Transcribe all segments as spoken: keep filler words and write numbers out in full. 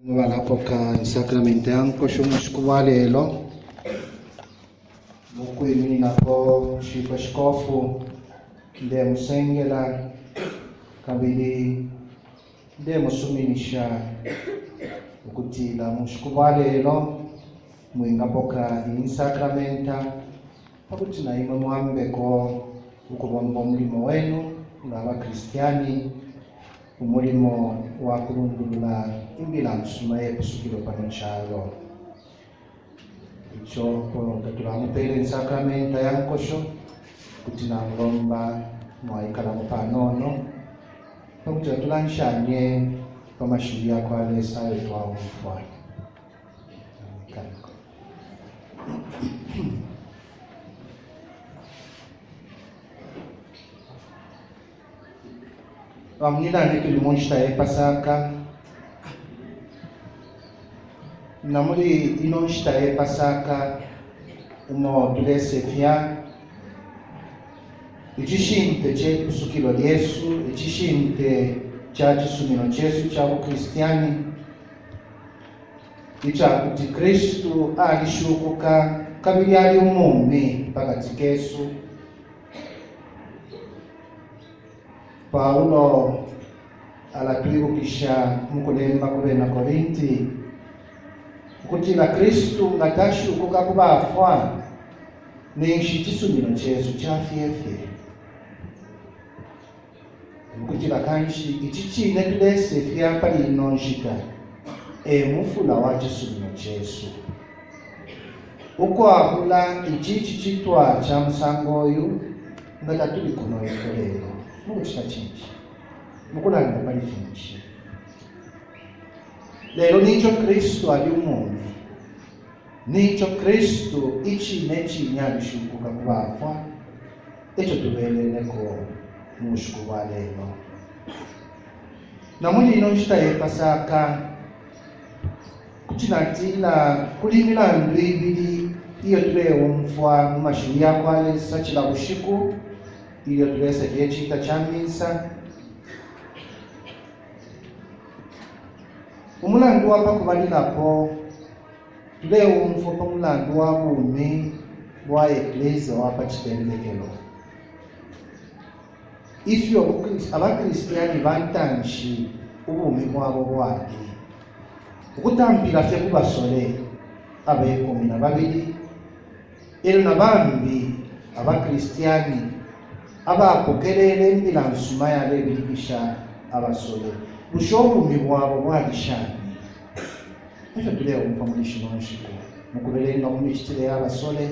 Walapoka isakramenti yanko shumshikuvalelo mukwimi nako shifa shikofu nde musengela kabili nde musuminisha ukutila mushikuvalelo mwingapoka insakramenta pakuti na imwe mwambeko ukubomba umulimo wenu ng'abakristiani umulimo wa kulundulula imbilangisuma yekusukilo pano chalo icho tatulamupele insakramenta yankosho kuti nangomba mwaikala mupanono pakuti atulanshanye pamashuri yako alesayo twawumfwa Amnilani tulimonshita ya Pasaka na muri inonshita ya Pasaka umo tulese fya ichishinte che kusukilo Yesu ichishinte cha chisumino chesu cha ukristiani icha kuti Kristu alishukuka kabili ali umumi pakati kesu. Paulo alatwibukisha mukulemba kubena Korinti kuti na Kristu ngatashukuka kubafwa nenshi chisumino chesu chafyefye kuti lakanshi ichichine tulese fya pali inonshika emufula wa chisumino chesu ukwahula ichichi chitwa cha musangoyu ngatatuli kuno ikolelo mukuchita chinji mukulanda pali finchi lero nicho Kristu ali umumi nicho Kristu ichine chinya alishukuka kubafwa echo tubeleleko mushikuva lero namuli inonshita ye Pasaka kuchinatila kuli milandu ibili iyo tulewo mfwa mumashuri yako alesa chila bushiku iyo tulese vyechita cha misa umulandu wapa kubalilapo tulewo mfwa pa mulandu wa bumi bwa eklezia wapa chitendekelo ifyo abakristiani bantanshi ubumi bwabo bwaki ukutambila fye kubasole abekumi na babili ero na bambi abakristiani abapokelele embilansuma yalebilikisha abasole bushobumi bwabo bwalishani efyo tulewo mpa mulishinonshiko mukubelenga mumichitile y'abasole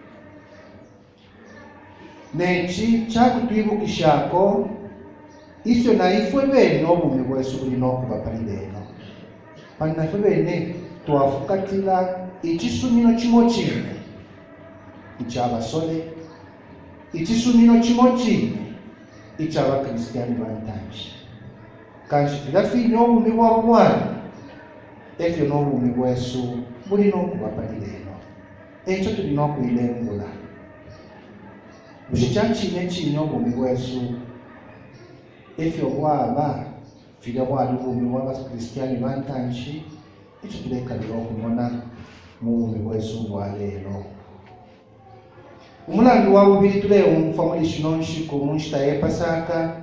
nechi chakutwibukishako ifyo na ifwe bene obumi bwesu bulina okuba palileno pani naffe bene twafukatila ichisumino chimo chimwe ich'abasole ichisumino chimo chimwe ich'abakristiani bantanshi kanshi filafini obumi bwabo bwani efyo n'obumi bwesu bulina okuba palileno ekyo tulina okwilengula bushi chachine chine obumi bwesu efyo bwaba fila bwali ubumi bw'abakristiani bantanshi ekyo tulekalira okumona mu bumi bwesu bwa lero umulandu wa bubiri tulewo mfa muli shinonshiko munshita ye Pasaka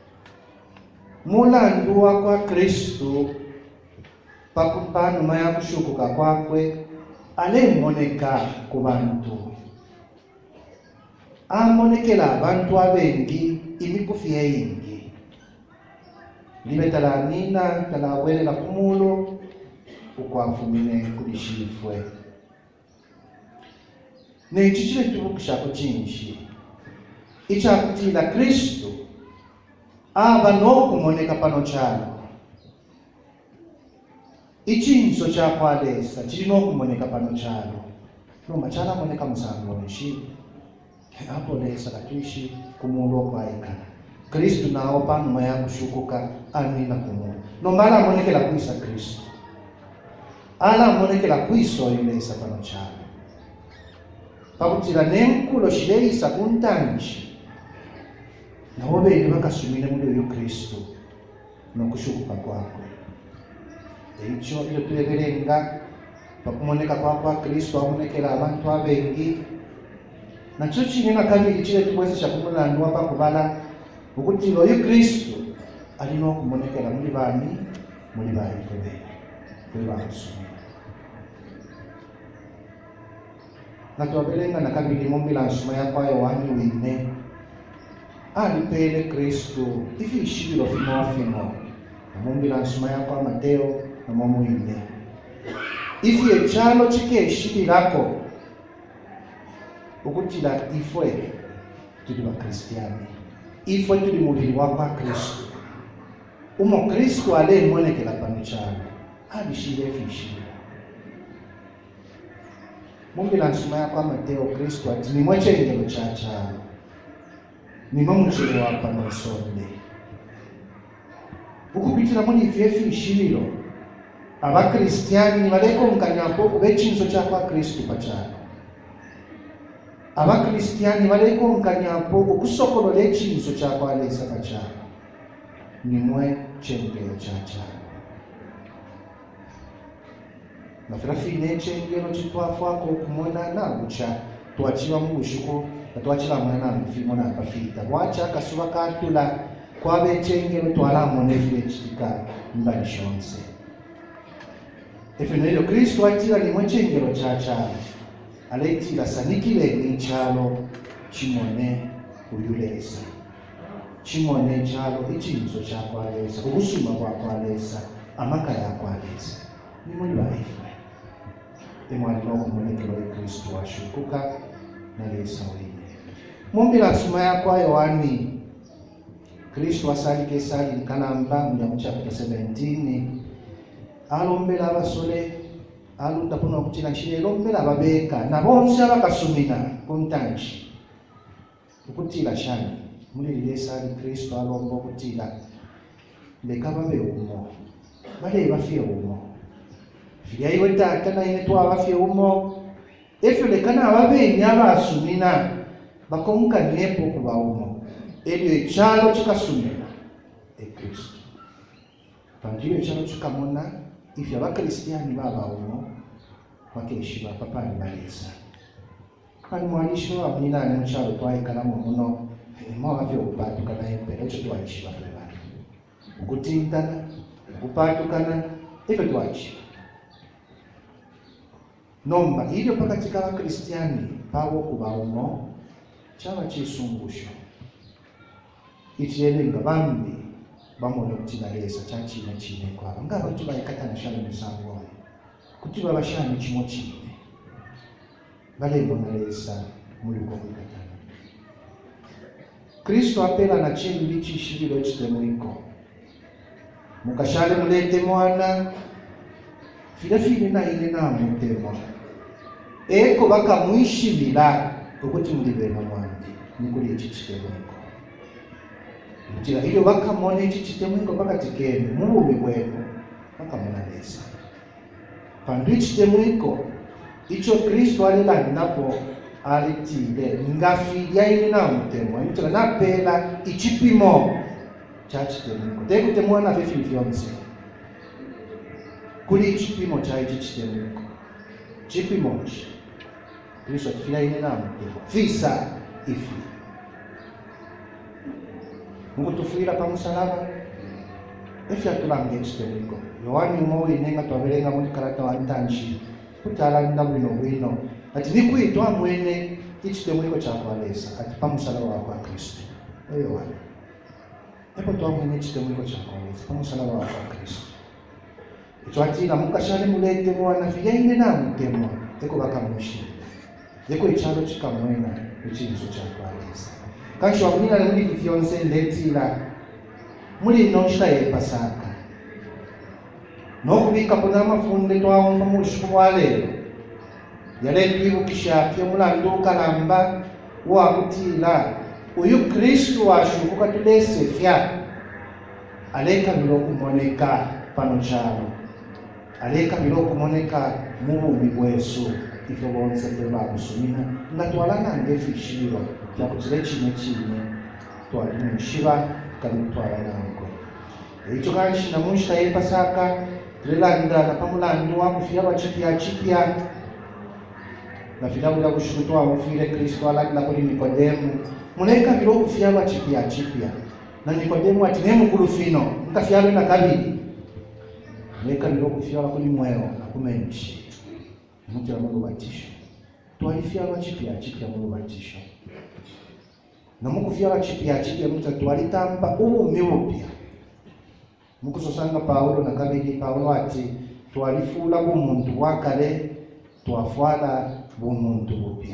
mulandu wa kwa Kristu pakupanuma ya kushukuka kwakwe alemoneka ku bantu amonekela abantu abengi imikufi yeyingi libe talanina talawelela kumulo ukwafumine kulishifwe nechi chile tubukishako chinshi ichakutila Kristu aba nokumoneka pano chalo ichinso chakwalesa chili nokumoneka pano chalo loma chala moneka musango nshi hapo lesa katuishi kumulo kwaikana Kristu nao panuma ya kushukuka anina kumulo nombala amonekela kuisa Kristu ala amonekela kuiso yulesa pano chalo pakutila nenkulo shileisa kuntanshi nabo bene bakasumile muri uyu Kristu no kushukuka kwakwe ekyo iyo tweberenga bakumoneka kwa kwa Kristo amonekera abantu abengi nakyo kiri na kabiri kire tukozesha kumulandwa bakubala ukuthi loyo Kristo alina okumonekera muri bani muri bani febe kuri baso natwaberenga na kabiri mumbila nsuma yakwa Yohani wine alipele Kristo ifi ishibiro fino fino mumbila nsuma yakwa Mateo na momu wine ifi echalo chike ishibirako ukutila ifwe tuli ba Kristiani ifwe tuli mubiri wakwa Kristo umo Kristo ale monekela pano chalo abishire fishira mumbila nsuma yakwa Mateo Kristo ati ni mwechengelo cha chalo ni mwamuchele wapa nosonde ukupitila muni ifye fishiro aba Kristiani baleko mkanyapo kubechinzo cha kwa Kristo pachalo aba Kristiani baleko mkanyapo ukusokolola echinzo cha kwa Lesa pachalo nimwe chengelo cha chalo nafirafine chengelo chitwafwako kumona nagucha tuachiwa mugushuko natwachila mwana mfimo na pafita wacha kasuba katula kwabe chengelo twalamo nefile chitika mbali shonse efenelo Kristo atira ni mwechengelo cha chalo aletira sanikile ni chalo chimone uyulesa chimone chalo ichinzo cha kwalesa ubusuma kwa kwalesa amaka ya kwalesa ni muli baifa emwali no kumonekelo ya Kristo washukuka na lesa wine mumbila suma yakwa Yohani Kristo asalike sali kanamba mu chapter seventeen alombela abasole alunda kuno kutina nshire lombela babeka na bonse abakasumina kuntanchi ukutila shani muri lesa ali Kristo alombo kutila leka babe umo bale bafie umo fiya iwe tata na ine twa bafie umo efe leka na babe nyabasumina bakomuka nepo kuba umo elio echalo chikasumina e Kristo panjiro echalo chikamona ifi abakristiani baba uno bakeshiba papani balesa kandi mwanisho abina ne mchalo twaikala muno mwa avyo upatukana impera echo twakishiba baba ukutintana upatukana ife twakishiba nomba ilio pakatika abakristiani pawo kuba uno chaba chisungusho ichiyelenga bambi bamone kutina lesa chachine chine kwabo ngaba tubayikatana shalo misango kuti babashani chimo chine bale mbona lesa muri ko kukatana Kristo apela na chini lichi shibiro chitemwiko mukashale mulete mwana filafili na ile na mutema eko baka mwishibira ukuthi mulibena mwandi nikuli chichitemwiko Mutila iyo bakamone ichi chitemwiko bakatikene mubumi bweko bakamona lesa pandu chitemwiko icho Kristo alila napo alitile ngafilya ili na mutemo mutila napela ichipimo cha chitemwiko teku temwana fefi vyonse kuli ichipimo cha ichi chitemwiko chipimo chi Kristo atufila ili na mutemo fisa ifi Mungu tufuira pa musalaba efya tulange chitemwiko Yohani umo inenga twabelenga mu karata wa ntanshi kutala ndabwino bwino ati nikwitwa mwene ichitemwiko cha kwalesa ati pa musalaba wa Kristo eyo Yohani epo twamwene ichitemwiko cha kwalesa pa musalaba wa Kristo ito ati na mukashale mulete mwana fiya ine na mutemo eko bakamushi eko ichalo chikamwena ichinzo cha kwalesa Kanshi wakunina muri vyonse letila muri noshita ye pasaka no kubika kuna mafunde twawumva mu shuku wale yale twibukisha fye mulandu kalamba wa kutila uyu Kristo washukuka tulese fya aleka bilo kumoneka pano chalo aleka bilo kumoneka mu bumi bwesu ifyo bonse teba kusumina ngatwalana ngefishiro ya kutile chine chine twalimushiba kandi twalana ngo icyo kanshi namushita ye pasaka tulilanda na pamulandu wa kufia wachipia chipia na filamu ya kushukutwa mfire Kristo alakila kuli Nikodemu muleka bilo kufia wachipia chipia na Nikodemu ati nemu kulufino mkafialo na kabili muleka bilo kufia kuli mweo na kumenchi mtu ya Mungu batisho tualifia wachipia chipia Mungu batisho na Mungu fia wachipia chipia mtu tualitamba ubu miupia Mungu sosanga Paulo na kabili Paulo ati tualifula bumuntu wakale tuafwala bumuntu bupya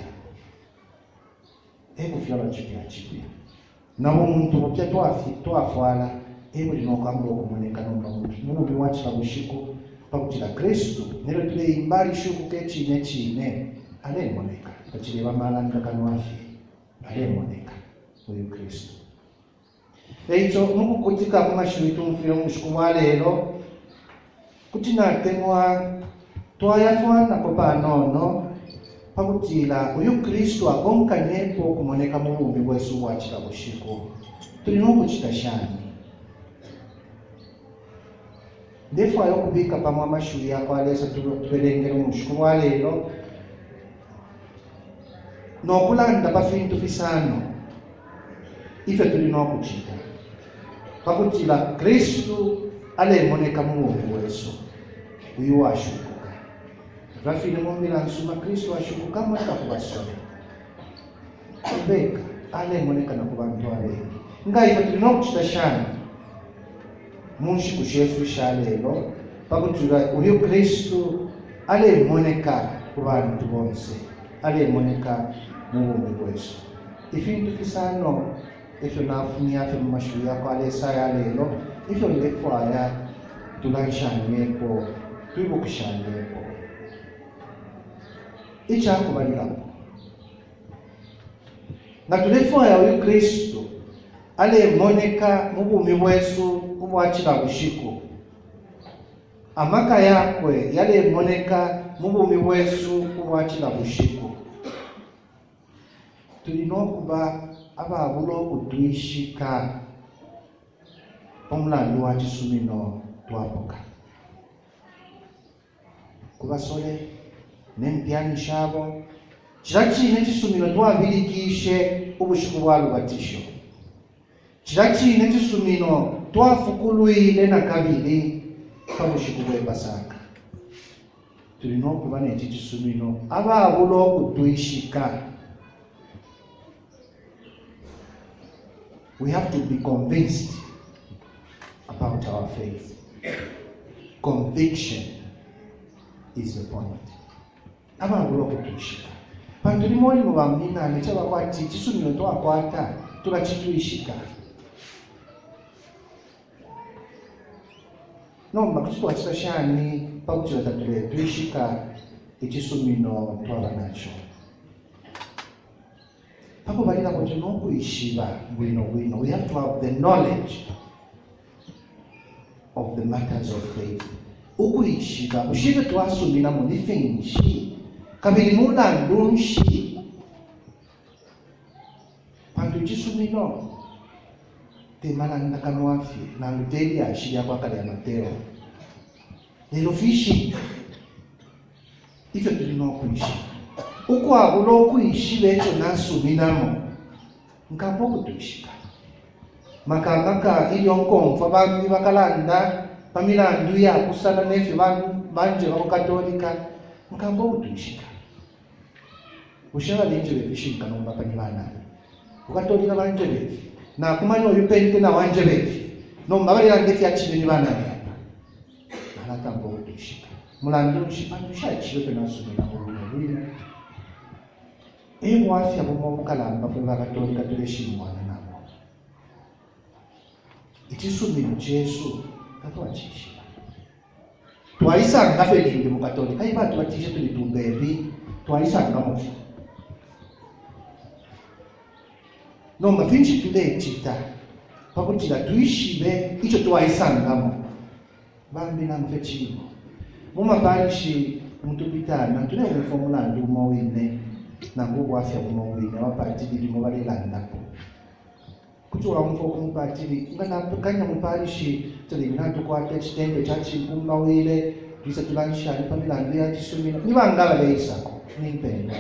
eko fia wachipia chipia na bumuntu bupya tuafi tuafwala ebo linokambo okumoneka nomba Mungu biwachira bushiko pakutira Kristo nero tule imbali shuku kechine chine ale moneka kachile bamalanga kanwafi ale moneka uyu Kristo echo Mungu kutika kumashuri tumfira mushikuwa lero kutina temwa twayafwana kopa nono pakutira uyu Kristo agonkanyepo kumoneka mu bumbi bwesu wachira bushiko tulino kuchitashani Defo ayo kubika pamwa mashuri yako alesa tuberengera mushikuwa lero no kulanda bafintu fisano ife tulino kuchita pakutila Kristo ale moneka mu weso uyu washukuka rafile momila nsuma Kristo washukuka mwaka kubasole kubeka ale moneka na kubantu ale ngai ife tulino kuchita shani munshi kushefu shalelo pakutila uyu Kristo ale moneka kubantu bonse ale moneka mu weso ifintu fisano ifyo nafunia afyo mashuri yako alesa ya lelo ifyo lefwaya tulanshanyeko tuibukishanyeko icha kubalirapo na tulefwaya uyu Kristo ale moneka mubumi bwesu kubwachira bushiko amaka yakwe yale moneka mubumi bwesu kubwachira bushiko tulinokuba ababulo kutwishika omulando wa kisumino twapoka kubasole nempyani shabo kirachine kisumino twabilikishe ubushiku bwa lubatisho kirachine kisumino twafukulwile na kabili kabushiku bwe Pasaka tulinokuba n'eki kisumino ababulo kutwishika. We have to be convinced about our faith. Conviction is the point. Ababulo kutushika. Panduli moli mubamina nechaba kwati kisumino twakwata tulachitwishika. Nomba kuchitwachita shani pakutira tatule twishika ekisumino twaba nacho. Pako balina kuti nokuishiba bwino bwino. We have to have the knowledge of the matters of faith. Ukuishiba ushibe twasumina mu nifenshi kabiri mulandu nshi pantu kisumino temana ndakanwafi na luteli ashiri kwa kale ya Mateo lero fishi ife tulino kuishi uko abulo kuishi lecho nasuminamo nkampo kutushika makamaka iliyo nkomfa bantu bakalanda pamilandu ya kusana nefe bantu banje bako katolika nkampo kutushika ushara linje bishika nomba panibana ukatolika banje befi na kumanyo yupente na wanje befi nomba bali landefi achini bana hapa alata mbo kutushika mulandu shipandu shachi yote nasumina mulungu emu afya bomo kalamba kwa bakatolika tuleshimu mwana nabo ikisumino Yesu katwachisha twaisanga felinde mu katolika iba twachisha tulitumbebi twaisanga mufi nomba finchi tule chita pakutira tuishibe icho twaisangamo bambi na mfechimo muma parishi mutupitana tune formula ndumo wine na nguvu afya kumawine wapati bili mwabalilanda kuchora mfoko mupatiri nganapukanya muparishi tiri natukwate chitende chachikumba wile bisa tulanshani pamilandu ya chisumino nivangava leisako nimpenda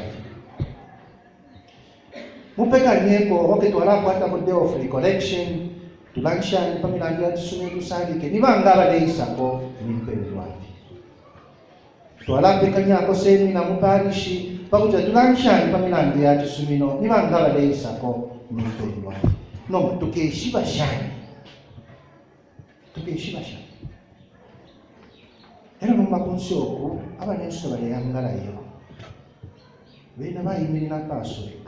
mupekanyeko oke twalakwata ku day of recollection tulanshani pamilandu ya chisumino tusandike nivangava leisako nimpendwa twalapekanyako semina muparishi pakuti tulanshani pamilandu ya chisumino nivangava leisako nimpendwa no tukeshiba shani tukeshiba shani era mumakonsoku abanenso baleyangalayo bena bayimirira kasoleka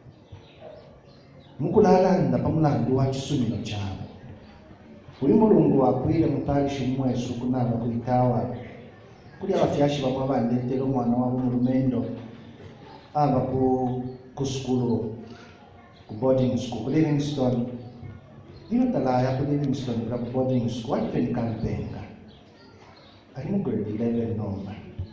mukulalanda pamulandu wa chisumino kyabo uli mulungu wakwire muparishi mwesu kunaba kuitawa kuli abafyashi bamwe abandetera omwana wabo mulumendo aba ku kusukulu ku boarding school ku Livingstone niyo talaya ku Livingstone ku boarding school alifeni Kampenga ali mu grade eleven nomba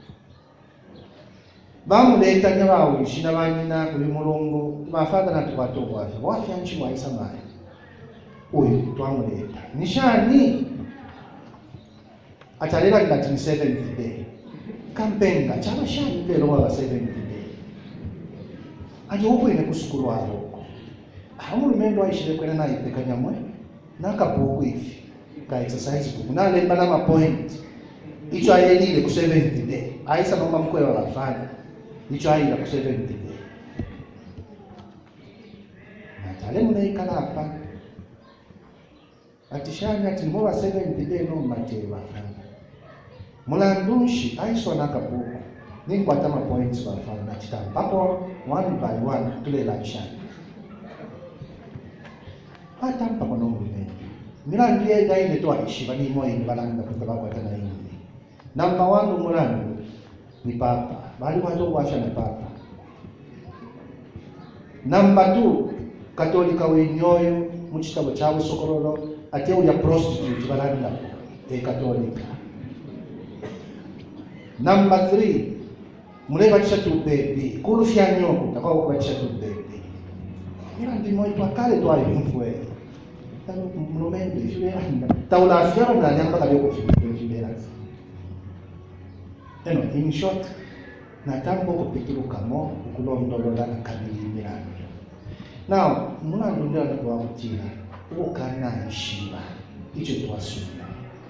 bamuleta nyabawishi n'abanyina kuli mulungu bafata natubatobwafi wafya nchi waisa mali uyu twamuleta nishani atalera ngati seventh day Kampenga chaba shani lero wa seventh day aje ukwine kusukulu wabo amulumendo aishire kwena na ipekanyamwe nakabuku ifi ka exercise book na lemba na point icho ayelile ku seventh day aisa nomba mkwewa bafana icho ayila ku seventh day natale mune ikalapa atishanya ati mbowa seventh day no mateba bafana mulandunshi aiso nakabuku ninkwata ma points bafana chitampapo one by one tulela chani atampa kono mulumendo milandu ya ine twaishi bani moyi balanda kutabakwata na ine namba one mulandu ni papa bali watu washa na papa namba two katolika wenyoyo muchitabo chabo sokorolo ateu ya prostitute balanda e katolika namba three muleba chatu baby kulufya nyoko takao kwa chatu baby milandu moyi twakale twayo mfwe tano mulumendo ifibera taula afyara na nyamba kale ko ifibera eno in short natambo kupikirukamo ukulondolola kabili milandu now mulandu ndio kwa kutira ukana ishiba icho twasuna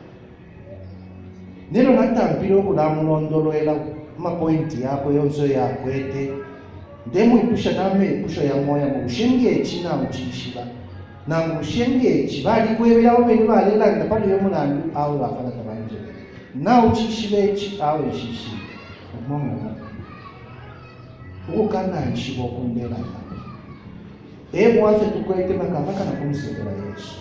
nero natambiro kula mulondolola ma point yako yonso yakwete ndemo ipusha name ipusha ya moya mu shenge china uchishiba nangu shenge chibali kwebera obeni balela ndapali yo mulandu awo bafana tabanje na uchishibechi awo ishishi umonga ukana ishibo kundela ebo ase tukwete makamba kana kumsebera Yesu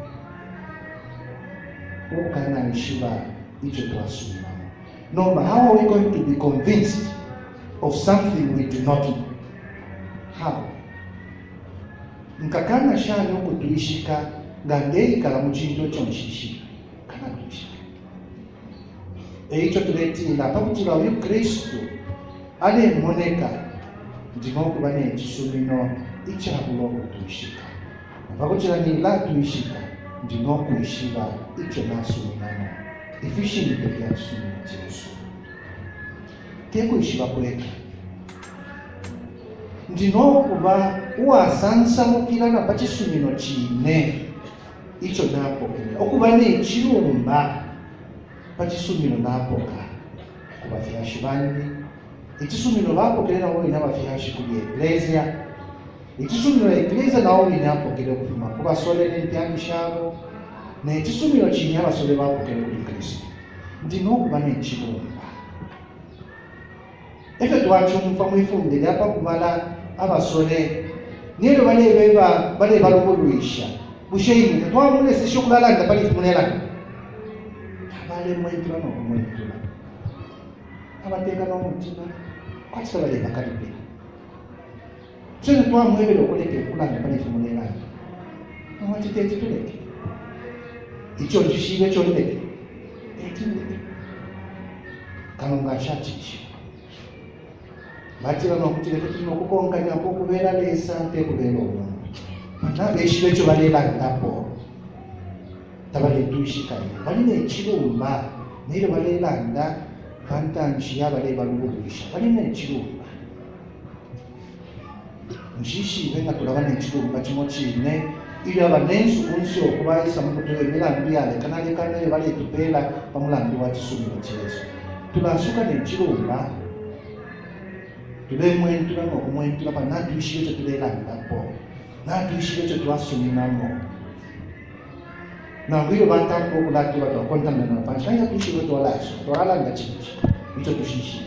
ukana ishiba icho twasuma no but how are we going to be convinced of something we do not know? How? Nkakana shani huko tulishika ngangei kala muchindo chonshishika kana tulishika eicho tuletila pakutila uyu Kristo ale moneka ndimo kubane chisumino ichabulo tulishika pakutila ni la tulishika ndimo kuishiba icho nasuminano ifishini pekya chisumino Yesu keko ishiba kweka ndino kuba uwasansa mukirana pachisumino chine icho napokera okuba ne chirumba pachisumino napoka kuba fyashi bandi ichisumino bapokerera wo ina bafyashi kuli iglesia ichisumino iglesia nawo inapokera kufuma kuba sole n'entyamishabo ne ichisumino chine abasole bapokera kuli Kristo ndino kuba ne chirumba efe twachumva mwifundire apa kumala abasole niyo bale beba bale baloboluisha busheyimuka twamulese shokulalanda bali fumunela abale mwitula no mwitula abateka no mutima kwatsa bale bakalipe cyo twamwebele okoleke kulanda bali fumunela amati tete tuleke icho gishibe cyo ndeke tete kanonga shachishi batira no kutireke tino kukonganya ko kubera lesa te kubera omuntu Mana beshi becho balela ndapo. Tabale tuishika. Baline chirumba. Nile balela nda kanta nshia bale balugulisha. Baline chirumba. Njishi venga tulabane chirumba chimochine. Ili abanensu kunsyo kuba isa mukutuwe milandu yale kanale kanale bale tupela pamulandu wa chisumiro chesu. Tulasuka ne chirumba. Tule mwentu na ngo mwentu na pa natuishi yecho tulela ndapo. Natuishi yecho tuwasuminamo. Na hiyo bantampo kulati watu wakonta na nafanya kaya tuishi wetu walaso. Tuwala nga chichi. Hicho tushishi.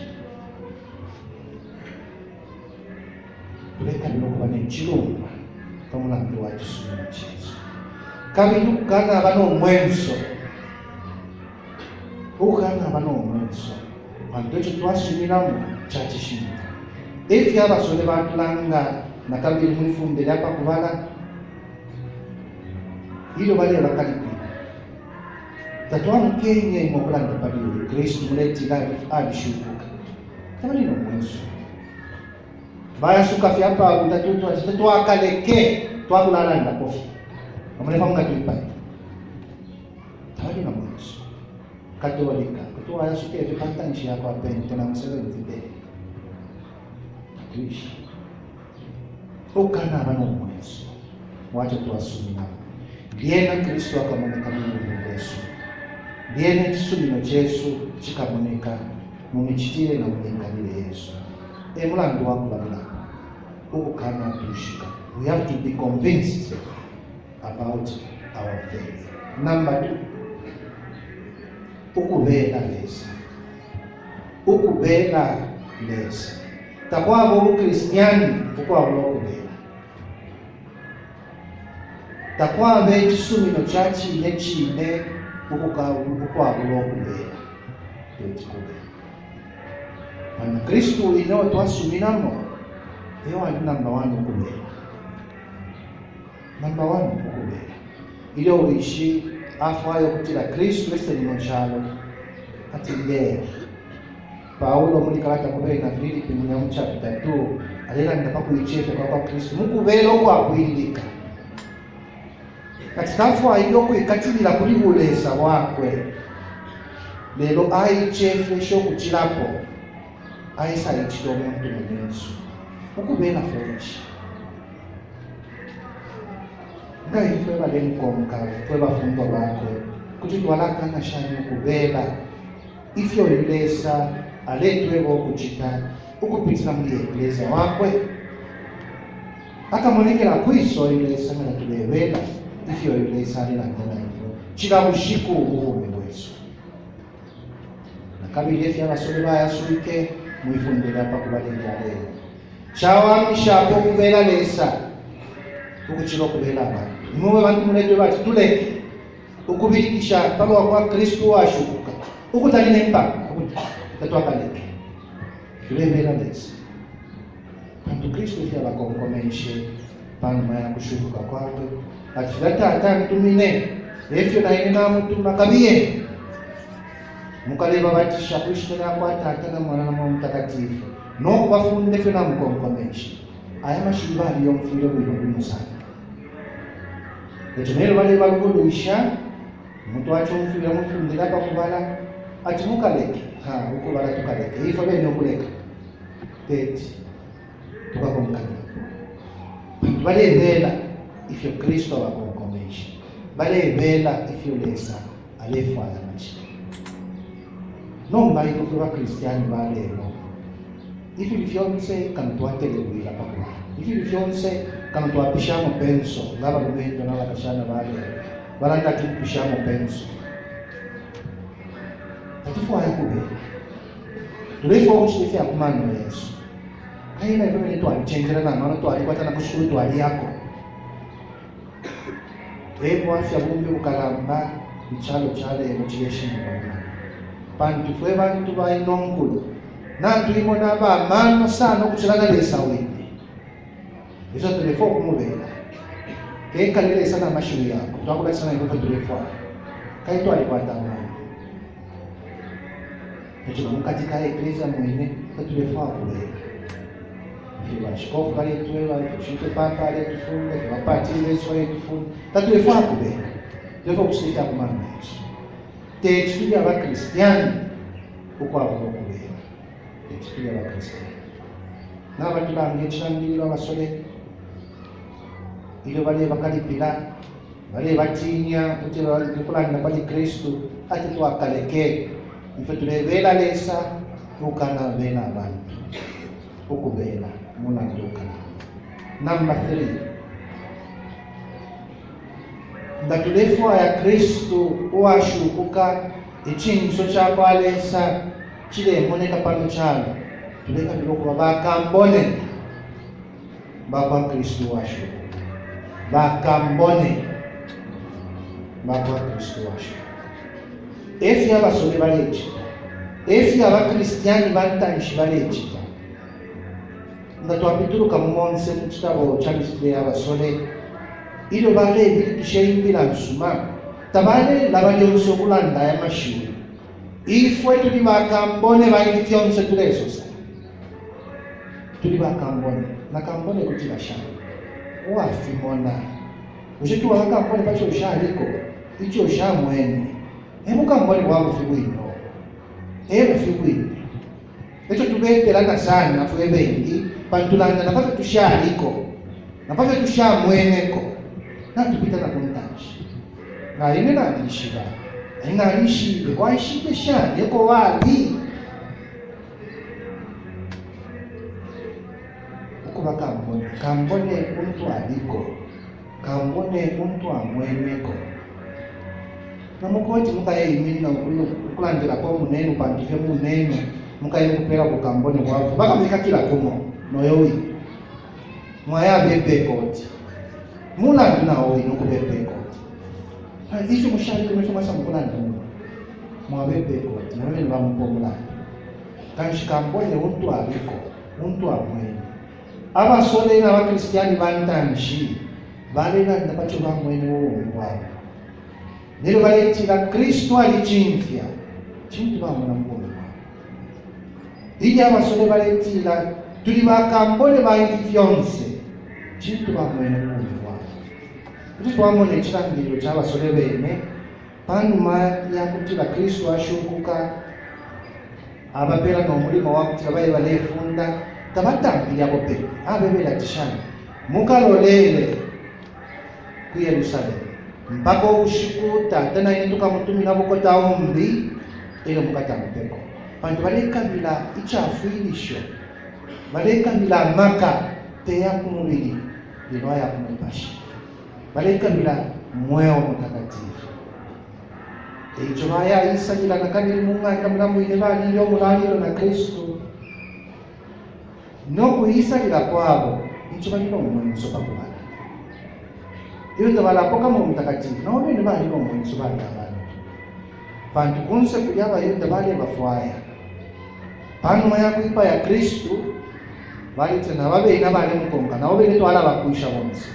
Tuleka bilo kubane chirumba. Pamulandu wa chisumiro chesu. Kami kana bano mwenso. Ukana bano mwenso. Pantocho tuwasuminamo chachishinda. Efi abasole batulanga nakabiri mwifundire apa kubala hilo bale bakalipi tatwa mkenya imokulanga pabiri Kristo muleti la alishuka tabali no mwenso baya suka fiapa utatutu atatu akaleke twabulala na kofi amalefa mga tulipa tabali no mwenso katolika kutwa yasuke efikantanshi yako apente na mseventy day tuishi ukana bano mwenso wacha tuwasumina liena Kristo akamoneka Mungu Yesu liena kisumino Yesu chikamoneka mumichitire na mumengalire Yesu e mulandu wako babila ukana tuishika. We have to be convinced about our faith. Number two, ukubela lesa ukubela lesa takwabo ukristiani ukwabo ukubela takwabe chisumino chachi nechine ukukwabo ukubela tukubela ana Kristo ino twasuminamo ewa ni number one ukubela number one ukubela ile uishi afayo kutila Kristo lese ni chalo atile Paulo muri karata kubera na Filipi mu chapter two alera ndapa kuichefe kwa kwa Kristo mukubela kwa kuindika katika fwa iyo kuikatilira kulibulesa wakwe lelo aichefe sho kuchilapo aisa ichiro muntu mwensu mukubela french ngai fwe bale mkonka fwe bafundo bakwe kuti twalaka na shani kubela ifyo ilesa aletwebo kuchita ukupitira muri eklezia wakwe akamonekera kwiso ilesa na tulebela ifyo ilesa alila ndana ifyo chika bushiku ubume bwesu nakabili efya basole bayasuike mwifundira hapa kubalenda leo chawa mishapo kubela lesa ukuchiro kubela abantu imwe bantu mulejo bati tuleke ukubirikisha palo kwa Kristo washukuka ukutalina impaka tatwakaleke tulebela lesa pantu Kristo ifya bakonkomeshe panuma ya kushukuka kwake atfilata atantumine efyo na ina mtu makabie mukaleba batisha kushikira kwa tata na mwana na mtakatifu no kubafunde fena mkonkomeshe aya mashibali yo mfiro bwino sana etumero bale balugulisha mtu wacho mfiro mfundira kwa kubala atimukaleke ha uko bala tukaleke ifo bene okuleka tete tukakonkana bale bela ifyo Kristo bakonkomesha bale bela ifyo lesa alefu ala machi no mbai kwa Kristiani bale no ifi lifyonse kanatuatele wila pakua ifi lifyonse kanatuapishamo penso ngaba lumento na la kashana bale balanda tupishamo penso tatifu haya kube tulefo kuchitifia kumano Yesu haina hivyo ni tuwali chenjera na maana tuwali kwa tana kushukuru tuwali yako epo afya bumbi ukalamba ichalo chale motivation kwa pantu fwe bantu ba inonkulu nantu imona ba mano sana kuchilana lesa wende izo telefo kumubela keka lile sana mashuri yako twakula sana hivyo telefo kaito alipata mwana ejo mukatika eklezia mwene telefo akubela Askofu baleetwera, tushike papa aleetufunda, tubapatire Yesu aleetufunda, tatulefe akubeera, tulefe okusirika ku maama Yesu. Tekituli abakristiani okwabula okubeera, tekituli abakristiani. N'abantu bange ekirangiriro abasole, iyo bale bakalipira, bale batiinya okulangira bali Kristo, ate twakaleke, ife tulebeera leesa tukana beera abantu okubeera munandukana. Number three, nga tuleefwaya Kristo owashuukuka ekinso kyakwaleesa kiremboneka pano kyalo, tulekatira okuba bakambone bakwa Kristo owashuukuka, bakambone bakwa Kristo owashuukuka. Efi abasole baleekita, efi abakristiani bantanshi baleekita, nga twapituluka mu monse mu kitabo kya misile y'abasole, ilo bale ebirigisha eyimbira nsuma tabale labalyonse okulanda y'amashuri, ifwe tuli bakambone baifyonse tuleesosa, tuli bakambone nakambone kutila shana wafimona ushituwa bakambone pacho ushaliko icho ushamwene emukambone wabufi bwino ebufi bwino echo tubeterana sana afwe bengi pantulanda napaka tushaliko napaka tushamweneko natupita na kuntaji na ine nalishiba ina lishibe kwa ishibe shani yako wapi ukuba kambone kambone mtu aliko kambone mtu amweneko na mukoti mukaye imina ukulandira kwa munene upandife munene mukaye kupera kukambone wafu baka mika kila kumo noyowi mwaya bebe koti mula na oyi nokubebe koti ifi mushari kumefuma masa mkulanda mwa bebe koti na wene bamupomula kanshikambone mtu aliko mtu amwenye abasole na abakristiani bantanshi balera ndapacho bamwene wowe wabo nero baletira Kristo alichimpya chintu bamuna mkono ili abasole baletira tuli bakambole baifyonse chintu bamwene wowe wabo kuti twamona ekirangiriro ky'abasole bene panuma yakutira Kristo ashukuka abapera n'omulimo wakutira baye balefunda tabatambira bope abebera tishani mukalolele ku Yerusalemu mpaka okushikuta tena inituka mutumira bukota ombi ero mukatamupeko bantu balekabila ichafuilisho balekabila maka teya kumubiri linoya kumupashi balekabila mweo mutakatifu echo baya isanyira nakandi munganda mulamu ine bali ndio mulaliro na Kristo no kuisalira kwabo icho balino mwenso pakubala iyo tabalapoka mu mtakatifu no bene bali no mwenso bali abantu bantu kunse kujaba iyo tabale bafwaya pano ya kuipa ya Kristo bali tena babe ina bali mukonka na bene twala bakuisha bonse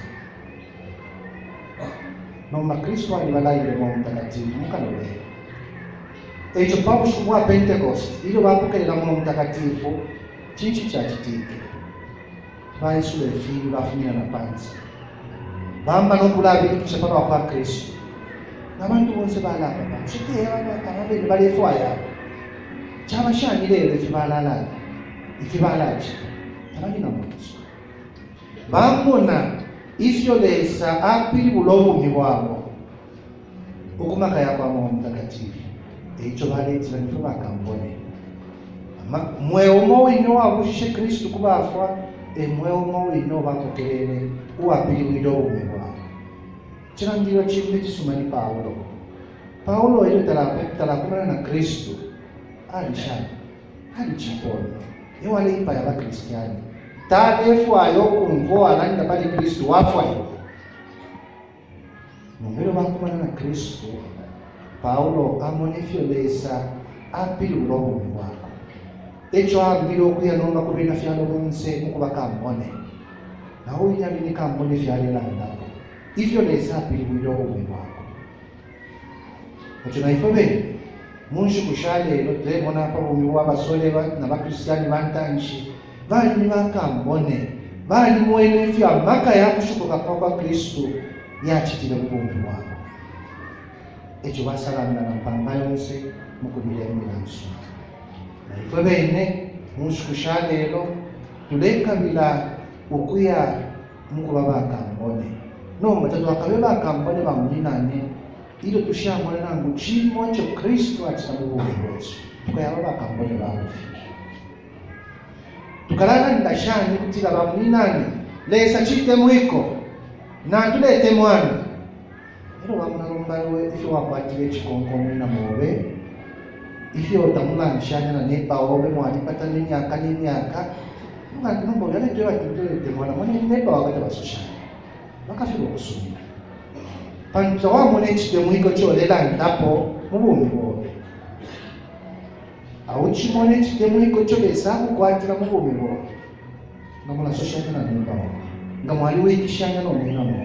no ma Kristo ali balaire mu mtakatifu mukalole echo papo shumwa Pentecost iyo bapokelera mu mtakatifu chichi cha chitike baisule fili bafunira na pansi bamba nokulabi kisapano kwa Kristo nabantu bonse balapa chite abana abene balefwaya chama shani lele fibalala ifibalaji tabani na mutsu bambona ifyo lesa apili bulobo miwabo okumaka yakwa mu mtakatifu echo baletira nifuba kambone mweo mowi ino wabushishe Kristo kubafwa emweo mowi ino bakokerere uwapili wido umebwa chirangiro chimbe chisumani Paulo Paulo iyo talakumana na Kristo alishani alichipona iyo wale ipa ya bakristiani tadefu ayo kumvoa nanda bali Kristo wafwa iyo nombero bakumana na Kristo Paulo amonefyo lesa apili ulobo umebwa echo ambiro kuya nonga kubina fyalo bonse mukubakambone naho inyali nikambone fyale landa ifyo lesa pili wido umebwa echo naifobe munshi kushale lo mona pa umibwa basole na bakristiani bantanshi bali bakambone bali muwenefu amaka yakushukuka kwa Kristo yachitire ubuntu bwabo. Ekyo basalamira na mpamba yonse mukubira emiranso na ifwe bene mushukusha lero tulekabira okuya mukuba bakambone no matatu akabe bakambone bamulinane ilo tushamwana nangu chimo cho Kristo atsabuwe Yesu tukayaba bakambone bawo tukalana ndashani kutira bamulinane lesa chite mwiko na tulete mwana ilo wamuna lombawe ifyo wakwatire chikonkomu na mobe ifyo tamulanisha na nepa obe mwani pata n'imyaka n'imyaka mwana nombo yale tewa tulete mwana mwani nepa wakati basosha bakafiro kusumira panza wamune chite mwiko cholela ndapo mubumi bobe au chimone chite mwiko chobesa kwatira mubumi bobe namuna sosha na nepa ngamwali wikishanya no mwina mo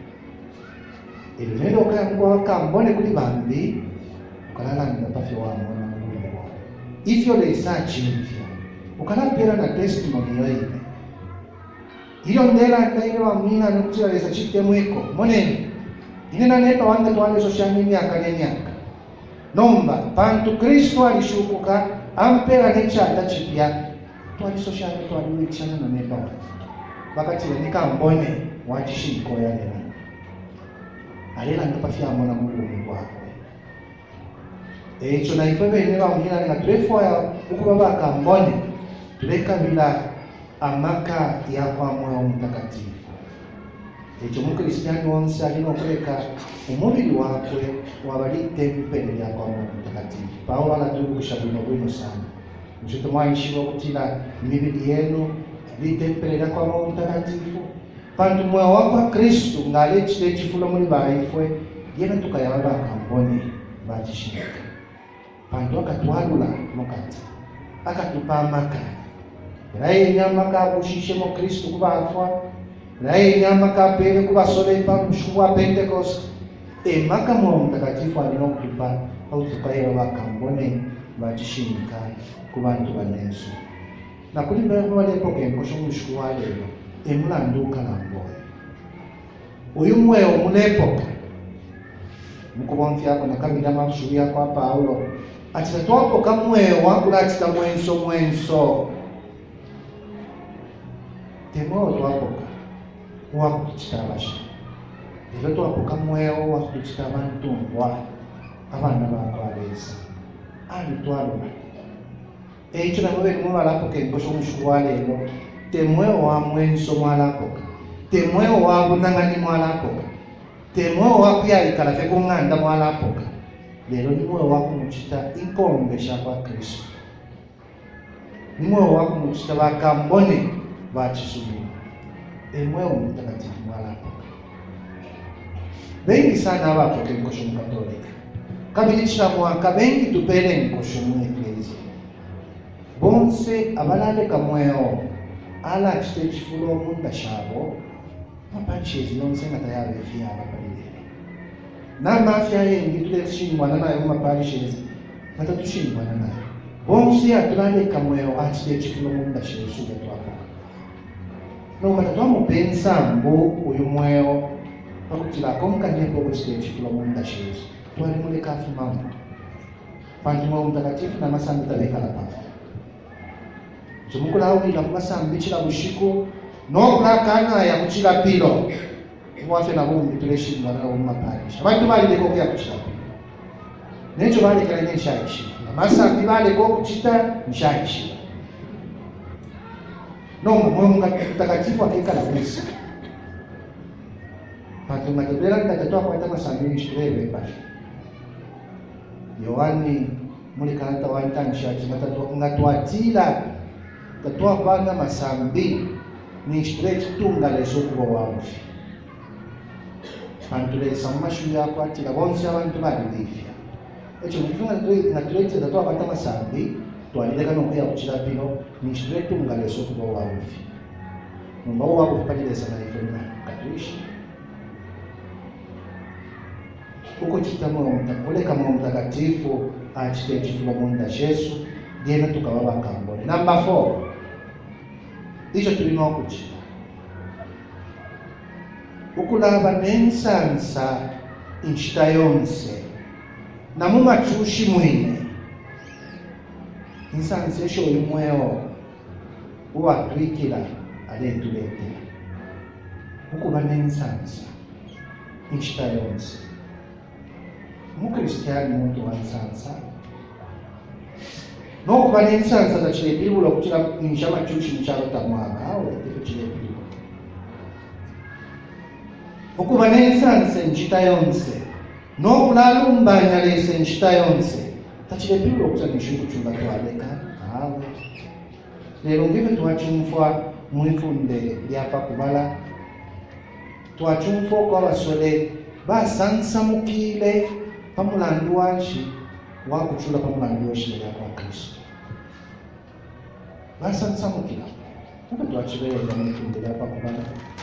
ilo nero kaya mkwa kambone kuli bambi ukalala ndapafyo wa mwana mubumi bobe ifyo research ifyo ukalapira na testimony yoine iyo ndela ndairo amina nukutira lesa chite mwiko moneni inena nepa wanda tuwale soshani myaka n'emyaka nomba pantu Kristo alishukuka ampera nechata chipya tuwali soshani tuwali wikishana na nepa wanda bakatira nikambone wachishiko ya lena alela ndapafya mwana mubumi bwakwe echo na ifwe bene bamwina na trefo ya ukuba bakambone tulekabira amaka ya kwa Moyo Mtakatifu. Echo mukristiani wonse alina okuleka omubiri wakwe wabali tempele ya kwa Moyo Mtakatifu. Paulo anatukumbusha bino bwino sana. Mshuto mwaishiro kutila mibiri yenu li tempele ya kwa Moyo Mtakatifu. Pantu moyo wako Kristo ngale chite chifulo muri baifwe yena tukayaba bakambone bachishika. Pantu akatwalula mukati akatupa amaka raye nyama kabushishe mo Kristo kubafwa raye nyama kapele kubasolepa mshuwa Pentecost e maka Moyo Mtakatifu alino kutupa au tukayaba bakambone bachishika kubantu banesu na kulimba wale poke nkosho mshuwa lero emulanduka namboye uyu mweyo munepoka mukubonfya ko nakamira mashuri kwa Paulo atita twapo kamweyo wakula atita mwenso mwenso temo twapoka wakuchitabasha ilo twapoka mweyo wakuchitabantu wa abana bakwaleza ali twalula echo na mwe mwalapo ke nkosho mshukwa lero temweo wa mwenso mwalapoka temweo wa bunangani mwalapoka temweo wa kuyayikala fekunganda mwalapoka lero ni mweyo wa kumuchita inkombesha kwa Kristo ni mweyo wa kumuchita bakambone bachisubira emweo Mtakatifu mwalapoka bengi sana abapoke nkosho mkatolika kabili chila mwaka bengi tupele nkosho mweklesia bonse abalale kamweo ala chite chifulo munda shabo mapachezi nonsenga tayari fia abalile na mafia yengi tule shingwana nayo mapachezi matatushingwana nayo bonse atulale kamweo achite chifulo munda shabo suga twapo no matatu mupensa mbo uyu mweo pakutila komkanye po chite chifulo munda shabo twali muleka afuma pantu Moyo Mtakatifu na masambi tabekala papo Zumukula hau nila kumasambi chila bushiko nokula kana ya kuchila pilo mwafe na bumbi tuleshi mwana na umaparisha watu bali leko kuya kuchila pilo necho bali kala nye nshaishi na masambi bali ko kuchita nshaishi no Moyo Mtakatifu akikala kwisa patu matubela nitatoa kwa ita masambi nishtuwewe bashi Yohani muli kanata wanta nshachi matatu ngatuatila tatwa bana masambi ni straight tunga leso kubo wamufi pantule samashu ya kwati la bonse abantu badifya echo mfunga tui na trete tatwa bana masambi twalileka no kuya kuchila pino ni straight tunga leso kubo wamufi nomba wa kupalile sana ifena katuishi uko chitamo mtakoleka Moyo Mtakatifu achite chifulo munda Yesu yena tukababa kambone number four ekyo tulina okukiba okulaba n'ensansa nkita yonse namumakyushi mwine ensansa esho olimwewo uwatwikira aleetuleetera okuba n'ensansa nkita yonse. Omukristiani muntu wa nsansa n'okuba n'ensansa takireetiribula okukira kunyisha amakyushi mukyalo tamwaba awo tekireetiribula okuba n'ensansa nkita yonse n'okulalumbanya leese nkita yonse takireetiribula okusanisha okucunga twaleka awo. Leero ngive twacumfwa mwifunde lyapa kubala twacumfwa okwa basole basansamukile pamulandu waki wakuchula pamulandu w'eshirira kwa Kristo basansamukila nkuko twakibeerera mwifunde lyapa kubala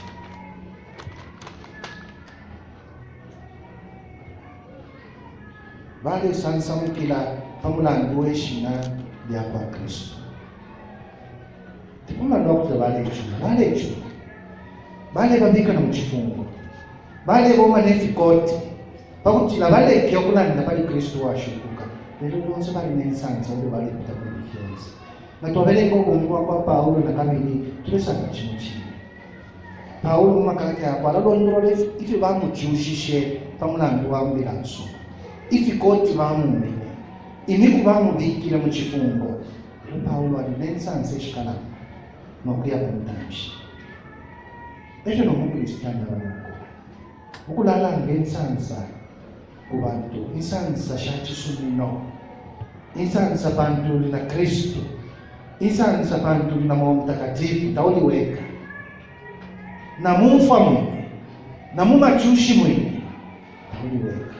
balesansamukila pamulandu w'eshina lya kwa Kristo tekumandu wakuta balechula balechula bale babikana mu kifungo bale boma nefikoti pakutila baleke okulandira pali Kristo washukuka leero bonse bali n'ensansa olwo balekuta buli kyonse nga twabereka obwongo bwa Pawulo na kabiri tulesanga kino kimu. Pawulo mu makalata yako alalondolola ife bamukyushishe pamulandu wa mbira nsoma ifikoti bamumenye imiku bamubiikira mu kifungo Pawulo ali n'ensansa ekikalama n'okulya ku mutangi ekyo n'omukristiani abamukola okulalanga ensansa ku bantu ensansa kyakisumino ensansa bantu lina Kristo ensansa bantu lina Mwoyo Mutakatifu tawuliweka namunfa mwine namumakyushi mwine tawuliweka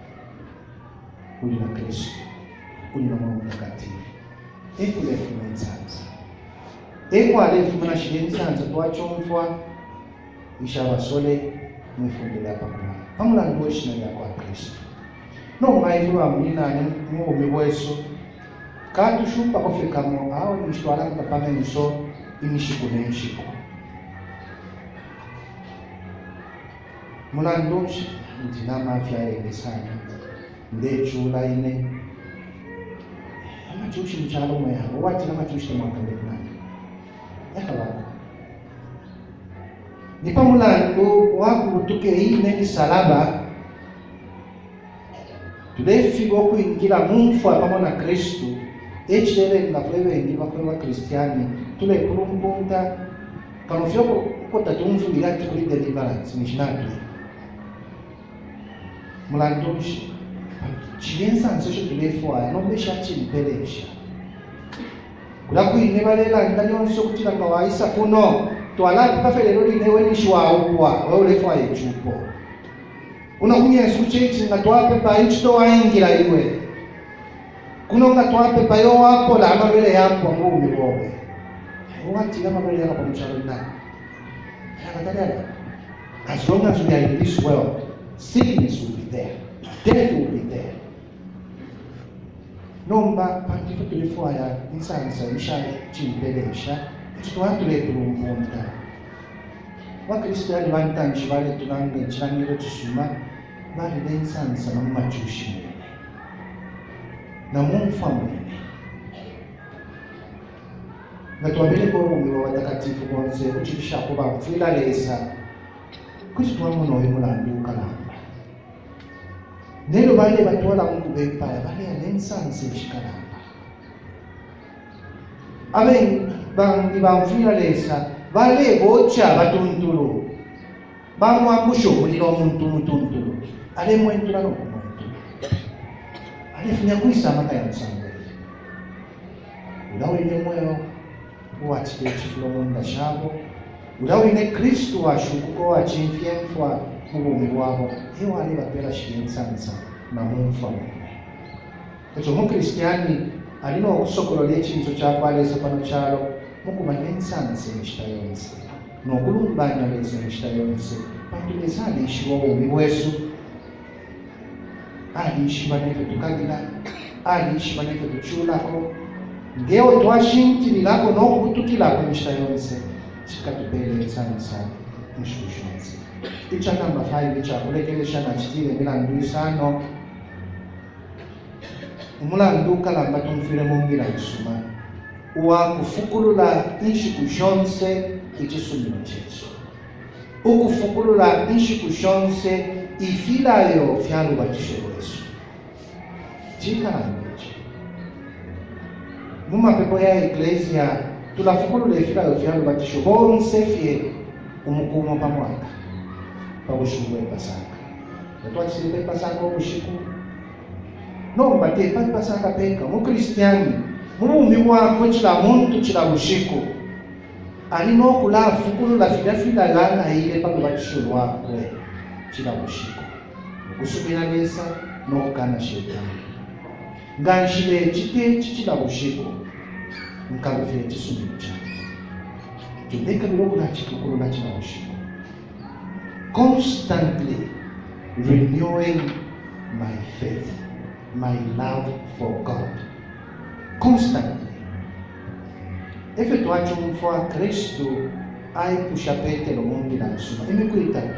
ulina Kristo ulina Mwoyo Mutakatifu ekulefuna ensansa ekwalefuna nashira ensansa twacumfwa ishabasole mwifunde lyapa kubala pamulandu w'eshina lya kwa Kristo n'obumayivu bwamuninaane mubumi bweso katushupa ofekamo awo nishitwalanga pamenso imishiku n'enshiku mulandu nshi nti n'amafya ayengesana ndechula ine amakyushi mukyalo mweyabo wati n'amakyushi temwakaleknani yakalako nipa mulandu wakubutuke ine isalaba tulefiga okuyingira munfa pamo na Kristo ekirere nga flebengi bakola Kristiani tulekulumpunta kanofyo ko tatumfulira ati kuli deliverance nishinatu mulandu chiyensansa ekyo tulefwaya nobesha chimperesha kulakwine balela ndalionso okutira nga waisa kuno twalapi pafelero linewe nishwaupwa weulefwa echupo kuno kunyesu chechi nga twapepa ichito waingira iwe kuno nga twapepa yo wapola amabele yako ngumi wowe watira amabele yako pamuchalo na yakataliana as long as we are in this world sickness will be there death will be there nomba pantifo tulefwaya insansa ishale chimpelesha kitwatuletulumpunta bakristiani bantanji baletulanga ekirangiro kisuma bali n'ensansa namumakyushi mwene namunfa mwene nga twabereko obumi bwa batakatifu bonse kukibishako banfuira leesa kuti twamunoyo mulandu ukalamba nero bale batwala mungu bempaya baleya n'ensansa ekikalamba abe bangi banfuira leesa bale bocha batuntulu bamwambusha omuliro omuntu mutuntulu alemwentula n'okumuntu alefunya kwisa amaka ya musango ulawine mweyo uwatire ekifulo munda kyabo ulawine Kristo washukuko wachimfyemfwa mu bumi bwabo ewali bapera shiyensansa namunfa ekyo omukristiani alina okusokolola ekintu kyakwaleesa pano kyalo mukuba n'ensansa emikita yonse n'okulumbanya leesa emikita yonse pantulesa aliishibwa obumi bwesu aliishibwa nefe tukagira aliishibwa nefe tukyulako ngewe twashinkirirako n'okubutukirako emikita yonse chikatupele sana sana mshikushonzi. Icha namba five icha kulekelesha na chitile milandu isano. Umulandu kalamba tumfire mungira isuma. Uwa kufukulula inshikushonse ichisumino chesu. Ukufukulula inshikushonse ifilayo fyalu batisho wesu. Chikalangeche. Muma pepo ya iglesia tulafukulula ifilayo fyalu batisho bonse fye umukumo pamwaka. Pabushuwe pasaka. Watuwa chisipe pasaka wabushiku. No mbate pa pasaka peka. Mu kristiani. Mumi wako chila muntu chila bushiku. Ani no kula fukulula fila fila lana ile pa batisho wakwe chila bushiku. Kusumira nesa no kana shetani. Nganshile chite chichila bushiku. Nkalufile chisumira chani. Jumeka bilogu na chifukulula chila bushiku. Constantly renewing my faith, my love for God. Constantly. Efe tuacho mfua Kristo ai pushapete lo mungi na msuma. Ime kuitatu.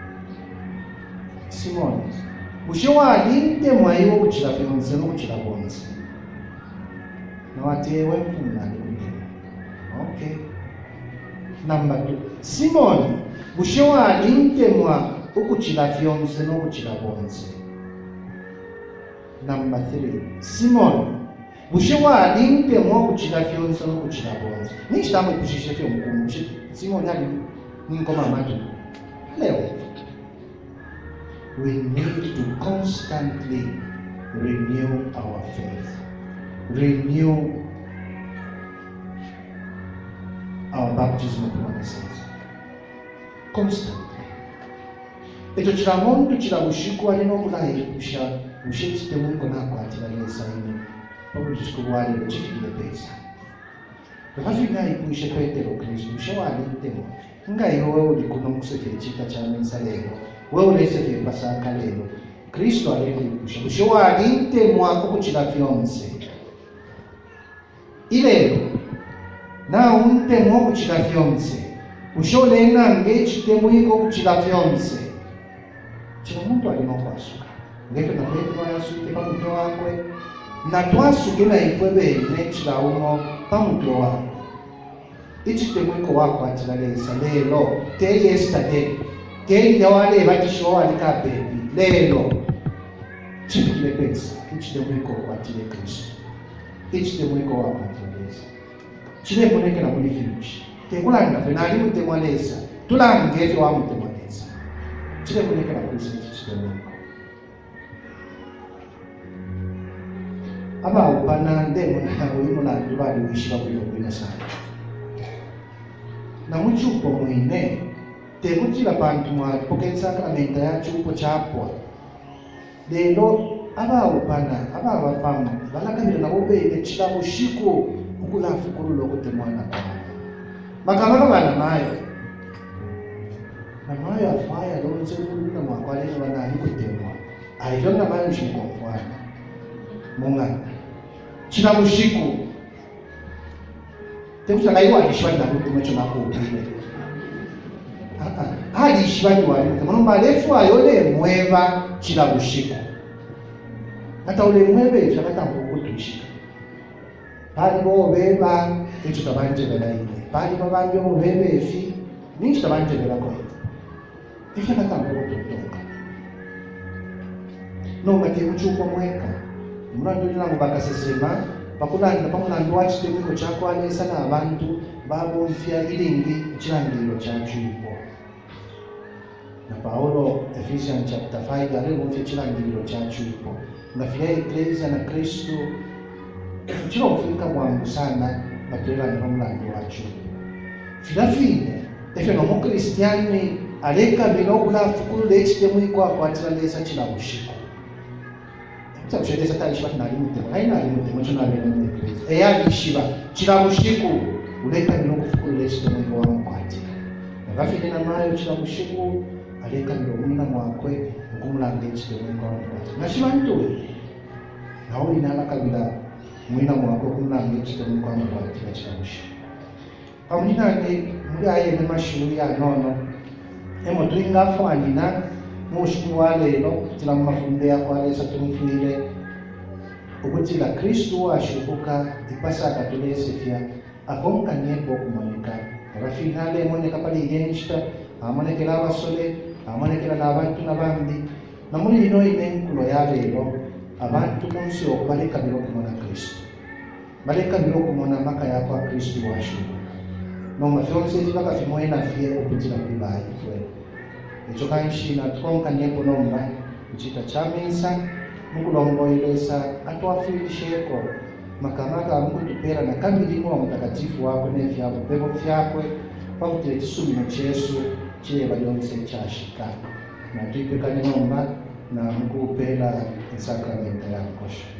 Simoni. Ushewa alinte mwaiwo kuchila fionze no kuchila bonze. Na watewe mfumna ni kuitatu. Okay. Number two. Simoni. Bushewa alinte mwa ukuchila fionze no kuchila bonze. Number three. Simoni. Bushewa alinte mwa kuchila fionze no kuchila bonze. Ni chitamu ipushishe fio mkumu. Simoni ali ngoma matu. Leo. We need to constantly renew our faith. Renew our baptism of the Holy Spirit. Constantly. Eto chila mondu chila bushiku wali no kula kusha ushiti temuiko na kwa atila lesa ime. Pabu bushiku wali uchifikile pesa. Kafina ikuishe Petero Kristo bushe wali temo. Nga iyo wewe ulikuno mkusefiri chita cha mensa leo. Wewe ulesefiri pasaka leo. Kristo aleko ikusha. Bushe wali temo wako kuchila fionse. Ilero. Na unte mwa kuchila fionse. Ushole nange chitemu hiko kuchila fionse. Chila mtu alino kwa suka. Ngefe na petu wa yasuke pa mto wakwe. Na tuasuke na ifwebe ine chila umo pa mto wakwe. Ichitemu hiko wako atila lesa. Lelo. Te yesterday. Te yawale batisho wali ka baby. Lelo. Chifile pesa. Ichitemu hiko watile Kristo. Ichitemu hiko wako atila lesa. Chile poneke na kuli finish. Tekulanga fenali mutemwalesa. Tulange wa mutemwalesa. Chile poneke na kuli finish chitemu. Aba upana ndemo na uimu na ndubali uishiba kuyobina sana. Na mchupo mwine. Tekutila pantu mwa poke sakramenta ya chupo chapwa. Lelo aba upana aba abafamu balakabira na obebe chila bushiku ukula fukulu lokote mwana kwa. Makamaka bana mayo. Na mayo afaya lonse kulina mwakwale bana hikutemwa. Ayo na mayo shikomfwana. Munga. Chila bushiku. Tekutala iwa alishwani na kutume choma kuupile. Ah ah. Alishwani wali. Mano marefu ayole mweba chila bushiku. Hata ule mwebe chakata mkukutushika. Pali bo beba echo tabanje bela ine. Pali babanje bo bebe efi ninchi tabanje bela ko. Ifya kata mkukututoka. No ngati uchuko mweka. Murando nina ngubaka sesema pakulanda pamulandu wachi temiko chako alesa na abantu babo mfya ilingi chirangiro cha chupo. Na Paulo Ephesians chapter five ale mfya chirangiro cha chupo. Ngafia iglesia na Kristo chino kufika mwangu sana batela ni pamulandu wachi. Filafine efe no mo kristiani aleka bilokula fukulu lechi temiko kwa atlesa chila bushiko. Sabe, você está lixando na linha, aí na linha, tem na linha da igreja. É a lixiva. Tirar o chico, o leite caminhou com o fogo leite também com a mãe. Vai ficar na maio, tirar o chico, a leite caminhou com a mãe, com a leite também com a mãe. Mas se vai tudo. Não ir na cabida, muito na mãe, com a leite também com a mãe, tirar o chico. A menina ali, muri aye ne mashuri ya nono emo tuinga fwandina mushukuru wa lero tila mafunde ya kwa lesa tumufile ukutila Kristu ashubuka ipasaka tulesefya akonkanye bokumanika rafinale moneka pali yenchita amanekela abasole amanekela n'abantu n'abandi namuli ino inenkulo ya lero abantu munsi okubaleka biro kumona Kristu baleka biro kumona maka ya kwa Kristu washubuka no mafyonse zibaka fimoena fie okutila kubayi fwe echo kanshina twonkanye kunomba kuchita chamisa mukulongoelesa atwafilisheko makamaka mukutupera na kamilimo wa mtakatifu wako nefyabo pevo fyakwe pakutile chisumino chesu cheba lyonse chashika na tuipekane nomba na mukupela esakramenta yakosha.